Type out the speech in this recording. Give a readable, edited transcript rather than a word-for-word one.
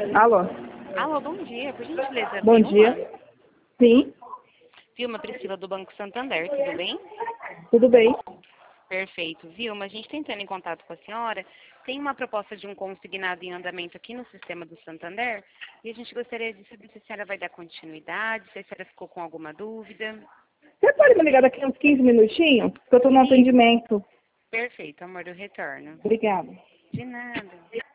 Alô? Alô, bom dia. Por gentileza, Bom Vilma? dia. Sim, Vilma Priscila do Banco Santander, tudo bem? tudo bem. Perfeito. Vilma, a gente está entrando em contato com a senhora. Tem uma proposta de um consignado em andamento aqui no sistema do Santander e a gente gostaria de saber se a senhora vai dar continuidade, se a senhora ficou com alguma dúvida. Você pode me ligar daqui uns 15 minutinhos? Porque eu estou no Sim. atendimento. Perfeito, amor, eu retorno. Obrigada. De nada.